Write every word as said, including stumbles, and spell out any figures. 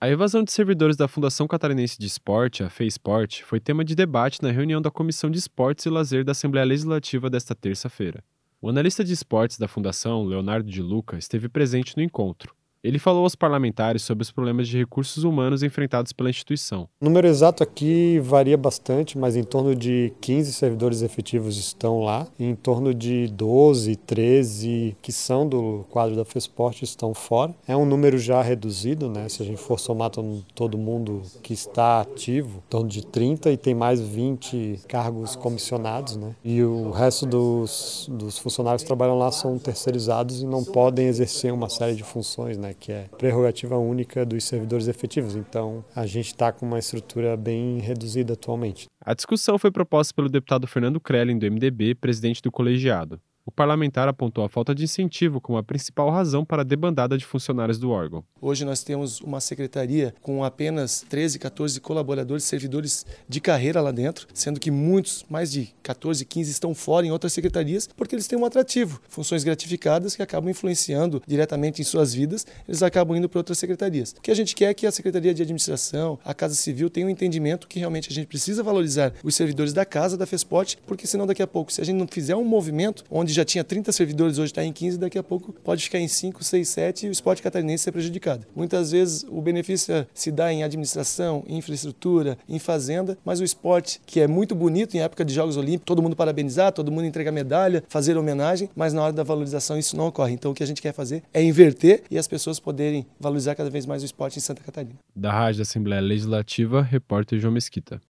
A evasão de servidores da Fundação Catarinense de Esporte, a FEIsport, foi tema de debate na reunião da Comissão de Esportes e Lazer da Assembleia Legislativa desta terça-feira. O analista de esportes da Fundação, Leonardo de Luca, esteve presente no encontro. Ele falou aos parlamentares sobre os problemas de recursos humanos enfrentados pela instituição. O número exato aqui varia bastante, mas em torno de quinze servidores efetivos estão lá, e em torno de doze, treze que são do quadro da FEIsport estão fora. É um número já reduzido, né? Se a gente for somar todo mundo que está ativo, em torno de trinta, e tem mais vinte cargos comissionados, né? E o resto dos, dos funcionários que trabalham lá são terceirizados e não podem exercer uma série de funções, né? Que é prerrogativa única dos servidores efetivos. Então, a gente está com uma estrutura bem reduzida atualmente. A discussão foi proposta pelo deputado Fernando Krelin, do M D B, presidente do colegiado. O parlamentar apontou a falta de incentivo como a principal razão para a debandada de funcionários do órgão. Hoje nós temos uma secretaria com apenas treze, quatorze colaboradores, servidores de carreira lá dentro, sendo que muitos, mais de quatorze, quinze, estão fora em outras secretarias porque eles têm um atrativo, funções gratificadas que acabam influenciando diretamente em suas vidas, eles acabam indo para outras secretarias. O que a gente quer é que a Secretaria de Administração, a Casa Civil, tenha um entendimento que realmente a gente precisa valorizar os servidores da casa, da FEIsport, porque senão daqui a pouco, se a gente não fizer um movimento onde já tinha trinta servidores, hoje está em quinze, daqui a pouco pode ficar em cinco, seis, sete e o esporte catarinense ser prejudicado. Muitas vezes o benefício se dá em administração, em infraestrutura, em fazenda, mas o esporte, que é muito bonito em época de Jogos Olímpicos, todo mundo parabenizar, todo mundo entregar medalha, fazer homenagem, mas na hora da valorização isso não ocorre. Então o que a gente quer fazer é inverter e as pessoas poderem valorizar cada vez mais o esporte em Santa Catarina. Da Rádio da Assembleia Legislativa, repórter João Mesquita.